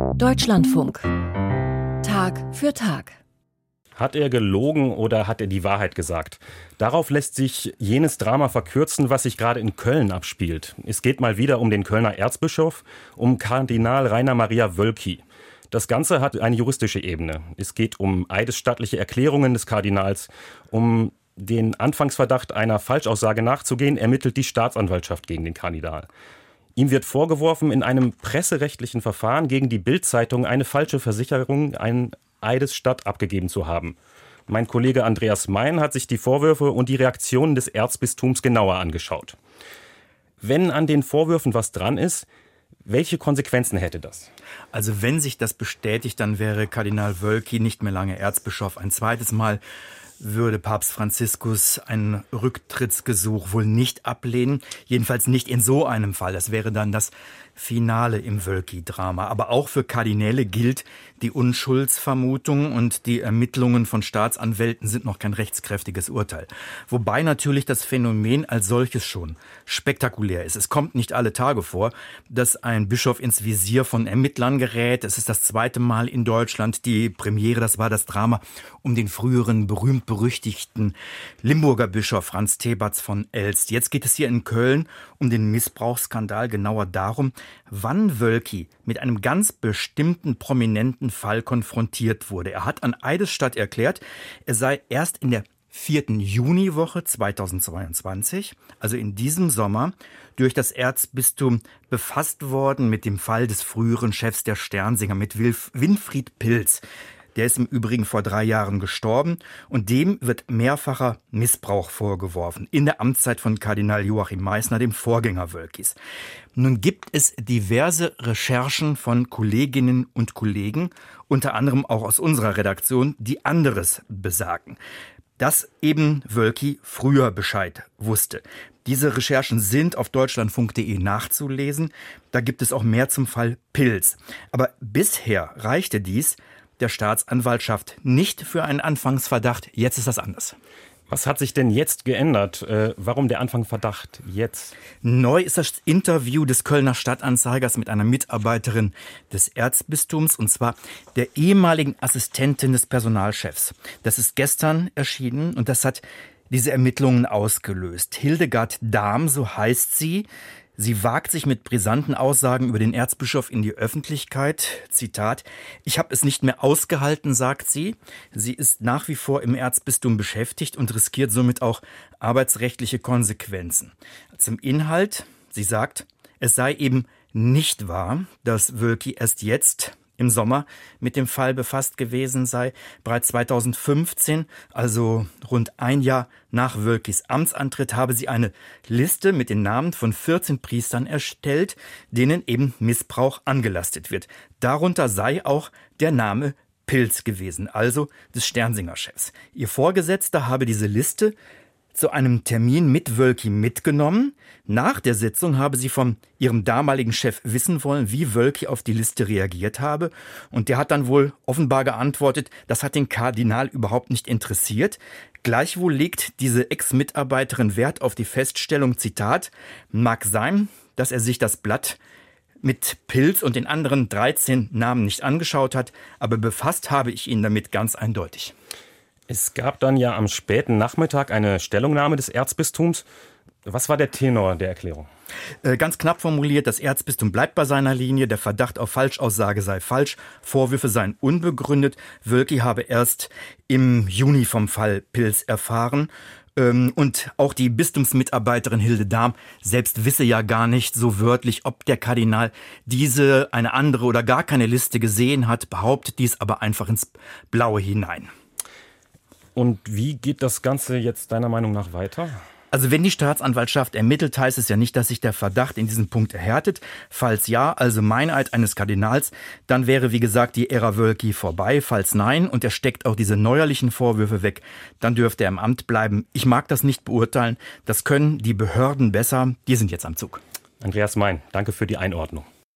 Deutschlandfunk. Tag für Tag. Hat er gelogen oder hat er die Wahrheit gesagt? Darauf lässt sich jenes Drama verkürzen, was sich gerade in Köln abspielt. Es geht mal wieder um den Kölner Erzbischof, um Kardinal Rainer Maria Wölki. Das Ganze hat eine juristische Ebene. Es geht um eidesstattliche Erklärungen des Kardinals. Um den Anfangsverdacht einer Falschaussage nachzugehen, ermittelt die Staatsanwaltschaft gegen den Kardinal. Ihm wird vorgeworfen, in einem presserechtlichen Verfahren gegen die Bild-Zeitung eine falsche Versicherung, einen Eidesstatt abgegeben zu haben. Mein Kollege Andreas Mein hat sich die Vorwürfe und die Reaktionen des Erzbistums genauer angeschaut. Wenn an den Vorwürfen was dran ist, welche Konsequenzen hätte das? Also wenn sich das bestätigt, dann wäre Kardinal Wölki nicht mehr lange Erzbischof. Ein zweites Mal würde Papst Franziskus ein Rücktrittsgesuch wohl nicht ablehnen. Jedenfalls nicht in so einem Fall. Das wäre dann das Finale im Wölki-Drama. Aber auch für Kardinäle gilt die Unschuldsvermutung und die Ermittlungen von Staatsanwälten sind noch kein rechtskräftiges Urteil. Wobei natürlich das Phänomen als solches schon spektakulär ist. Es kommt nicht alle Tage vor, dass ein Bischof ins Visier von Ermittlern gerät. Es ist das zweite Mal in Deutschland. Die Premiere, das war das Drama um den früheren berühmt-berüchtigten Limburger Bischof Franz Tebatz von Elst. Jetzt geht es hier in Köln um den Missbrauchsskandal, genauer darum, wann Wölki mit einem ganz bestimmten prominenten Fall konfrontiert wurde. Er hat an Eidesstatt erklärt, er sei erst in der 4. Juniwoche 2022, also in diesem Sommer, durch das Erzbistum befasst worden mit dem Fall des früheren Chefs der Sternsinger, mit Winfried Pilz. Der ist im Übrigen vor 3 Jahren gestorben und dem wird mehrfacher Missbrauch vorgeworfen in der Amtszeit von Kardinal Joachim Meissner, dem Vorgänger Wölkis. Nun gibt es diverse Recherchen von Kolleginnen und Kollegen, unter anderem auch aus unserer Redaktion, die anderes besagen. Dass eben Wölki früher Bescheid wusste. Diese Recherchen sind auf deutschlandfunk.de nachzulesen. Da gibt es auch mehr zum Fall Pilz. Aber bisher reichte dies der Staatsanwaltschaft nicht für einen Anfangsverdacht. Jetzt ist das anders. Was hat sich denn jetzt geändert? Warum der Anfangsverdacht jetzt? Neu ist das Interview des Kölner Stadtanzeigers mit einer Mitarbeiterin des Erzbistums, und zwar der ehemaligen Assistentin des Personalchefs. Das ist gestern erschienen und das hat diese Ermittlungen ausgelöst. Hildegard Dahm, so heißt sie. Sie wagt sich mit brisanten Aussagen über den Erzbischof in die Öffentlichkeit. Zitat: Ich habe es nicht mehr ausgehalten, sagt sie. Sie ist nach wie vor im Erzbistum beschäftigt und riskiert somit auch arbeitsrechtliche Konsequenzen. Zum Inhalt: Sie sagt, es sei eben nicht wahr, dass Wölki erst jetzt im Sommer mit dem Fall befasst gewesen sei. Bereits 2015, also rund ein Jahr nach Wölkis Amtsantritt, habe sie eine Liste mit den Namen von 14 Priestern erstellt, denen eben Missbrauch angelastet wird. Darunter sei auch der Name Pilz gewesen, also des Sternsinger-Chefs. Ihr Vorgesetzter habe diese Liste zu einem Termin mit Wölki mitgenommen. Nach der Sitzung habe sie von ihrem damaligen Chef wissen wollen, wie Wölki auf die Liste reagiert habe. Und der hat dann wohl offenbar geantwortet, das hat den Kardinal überhaupt nicht interessiert. Gleichwohl legt diese Ex-Mitarbeiterin Wert auf die Feststellung, Zitat: Mag sein, dass er sich das Blatt mit Pilz und den anderen 13 Namen nicht angeschaut hat, aber befasst habe ich ihn damit ganz eindeutig. Es gab dann ja am späten Nachmittag eine Stellungnahme des Erzbistums. Was war der Tenor der Erklärung? Ganz knapp formuliert, das Erzbistum bleibt bei seiner Linie, der Verdacht auf Falschaussage sei falsch, Vorwürfe seien unbegründet. Wölki habe erst im Juni vom Fall Pilz erfahren. Und auch die Bistumsmitarbeiterin Hilde Dahm selbst wisse ja gar nicht so wörtlich, ob der Kardinal diese, eine andere oder gar keine Liste gesehen hat, behauptet dies aber einfach ins Blaue hinein. Und wie geht das Ganze jetzt deiner Meinung nach weiter? Also wenn die Staatsanwaltschaft ermittelt, heißt es ja nicht, dass sich der Verdacht in diesem Punkt erhärtet. Falls ja, also Meineid eines Kardinals, dann wäre wie gesagt die Ära Wölki vorbei. Falls nein und er steckt auch diese neuerlichen Vorwürfe weg, dann dürfte er im Amt bleiben. Ich mag das nicht beurteilen. Das können die Behörden besser. Die sind jetzt am Zug. Andreas Mein, danke für die Einordnung.